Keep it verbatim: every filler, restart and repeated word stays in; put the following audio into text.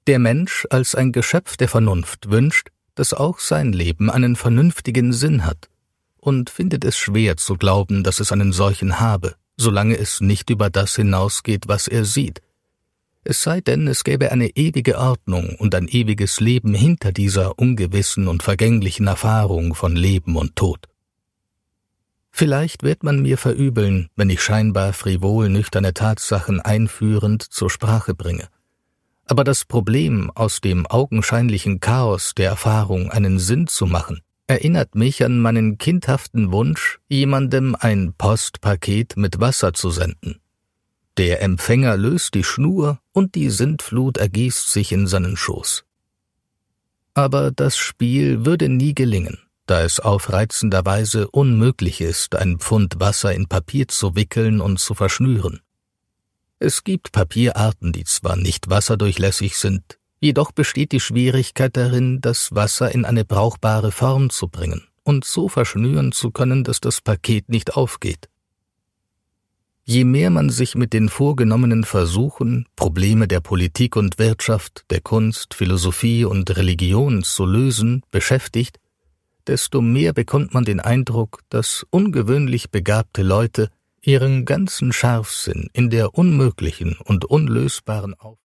Der Mensch als ein Geschöpf der Vernunft wünscht, dass auch sein Leben einen vernünftigen Sinn hat und findet es schwer zu glauben, dass es einen solchen habe, solange es nicht über das hinausgeht, was er sieht. Es sei denn, es gäbe eine ewige Ordnung und ein ewiges Leben hinter dieser ungewissen und vergänglichen Erfahrung von Leben und Tod. Vielleicht wird man mir verübeln, wenn ich scheinbar frivol nüchterne Tatsachen einführend zur Sprache bringe. Aber das Problem, aus dem augenscheinlichen Chaos der Erfahrung einen Sinn zu machen, erinnert mich an meinen kindhaften Wunsch, jemandem ein Postpaket mit Wasser zu senden. Der Empfänger löst die Schnur und die Sintflut ergießt sich in seinen Schoß. Aber das Spiel würde nie gelingen, da es aufreizenderweise unmöglich ist, ein Pfund Wasser in Papier zu wickeln und zu verschnüren. Es gibt Papierarten, die zwar nicht wasserdurchlässig sind, jedoch besteht die Schwierigkeit darin, das Wasser in eine brauchbare Form zu bringen und so verschnüren zu können, dass das Paket nicht aufgeht. Je mehr man sich mit den vorgenommenen Versuchen, Probleme der Politik und Wirtschaft, der Kunst, Philosophie und Religion zu lösen, beschäftigt, desto mehr bekommt man den Eindruck, dass ungewöhnlich begabte Leute ihren ganzen Scharfsinn in der unmöglichen und unlösbaren Aufgabe